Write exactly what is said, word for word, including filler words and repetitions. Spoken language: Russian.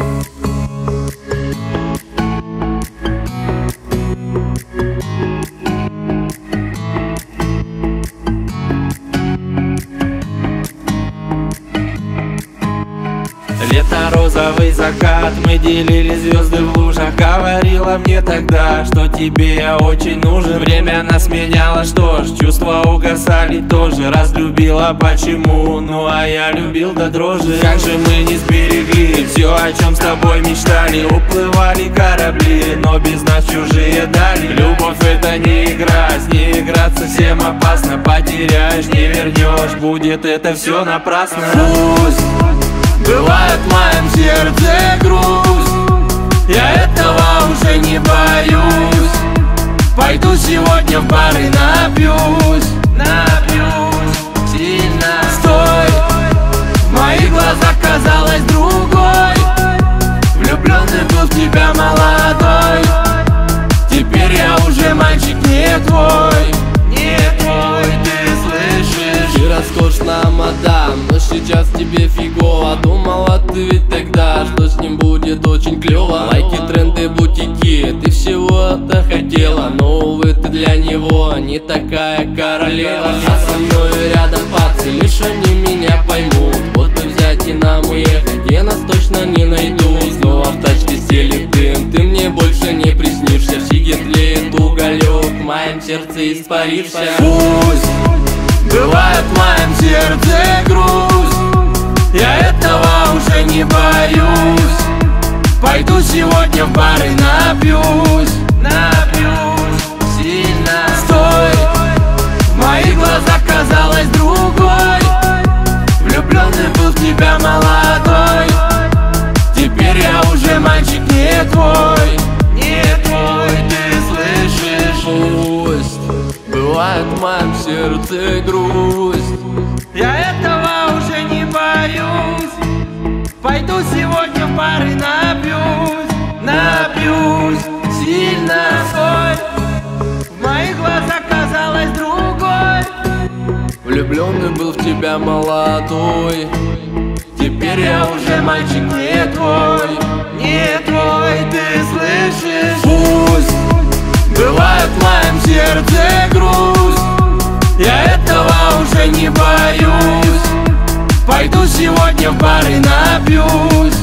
Лето, розовый закат, мы делили звезды в лужах. Говорила мне тогда, что тебе я очень нужен. Время нас меняло, что ж, чувства угасали тоже. Разлюбила почему, ну а я любил до дрожи. Как же мы не сберегли все, о чем с тобой мечтали. Уплывали корабли, но без нас чужие дали. Любовь это не игра, с ней играть совсем опасно. Потеряешь, не вернешь, будет это все напрасно. Пусть бывает в моем сердце грусть, я этого уже не боюсь. Пойду сегодня в бар и напьюсь, напьюсь сильно. Стой, в моих глазах казалось другой. Влюбленный был в тебя молодой. Теперь я уже мальчик не твой, не твой, ты слышишь? Ты роскошна, мадам, но сейчас тебе фигово. Думала ты ведь тогда, что с ним будет очень клево. Лайки, тренды, бутики, ты всего-то хотела. Но, увы, ты для него не такая королева. А со мной рядом пацы, лишь они меня поймут. Вот бы взять и нам уехать, я нас точно не найду. Снова в тачке сели дым, ты мне больше не приснишься. В сиге тлеет уголек, в моем сердце испаришься. Пусть бывает в моем сердце грусть, я этого уже не боюсь. Пойду сегодня в бар и напьюсь, напьюсь сильно. Стой, в моих глазах казалось другой. Влюбленный был в тебя молодой. Теперь я уже мальчик не твой, не твой, ты слышишь? Пусть бывает в моем сердце грусть, я этого уже не боюсь. Пойду сегодня в бар и напьюсь, напьюсь сильно. Стой, в моих глазах казалось другой. влюбленный был в тебя молодой. Теперь я уже мальчик не твой, не твой, ты слышишь? Пусть бывает в моем сердце грусть, я этого уже не боюсь. Пойду сегодня в бар и напьюсь,